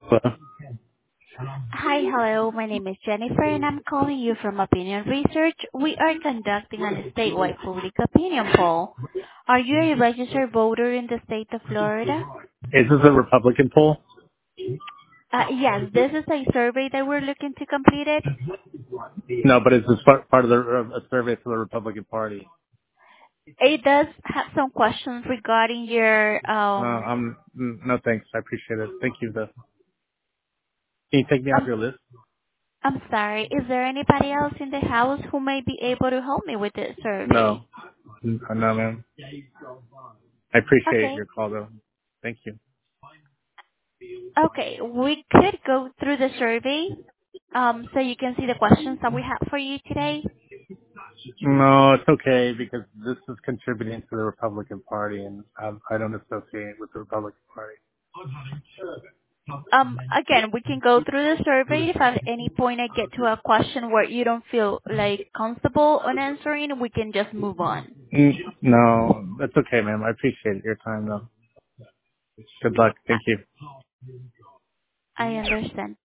Well, Hi. Hello. My name is Jennifer, and I'm calling you from Opinion Research. We are conducting a statewide public opinion poll. Are you a registered voter in the state of Florida? is this a Republican poll? Yes, this is a survey that we're looking to complete it. No, but is this part of a survey for the Republican Party? It does have some questions regarding your, No thanks. I appreciate it. Thank you though. Can you take me off I'm your list? I'm sorry. Is there anybody else in the house who may be able to help me with this survey? No. No, ma'am. I appreciate Okay. your call though. Thank you. Okay. We could go through the survey, so you can see the questions that we have for you today. No, it's okay because this is contributing to the Republican Party and I don't associate with the Republican Party. Again, we can go through the survey. If at any point I get to a question where you don't feel like comfortable on answering, we can just move on. No, that's okay, ma'am. I appreciate your time though. Good luck. I Thank you. I understand.